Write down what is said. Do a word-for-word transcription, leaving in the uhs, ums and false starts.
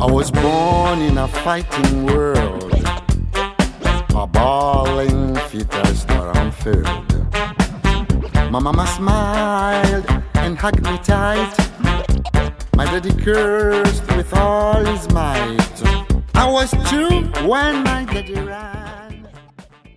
I was born in a fighting world. A bawling fetus that I'm filled. My mama smiled and hugged me tight. My daddy cursed with all his might. I was two when my daddy ran.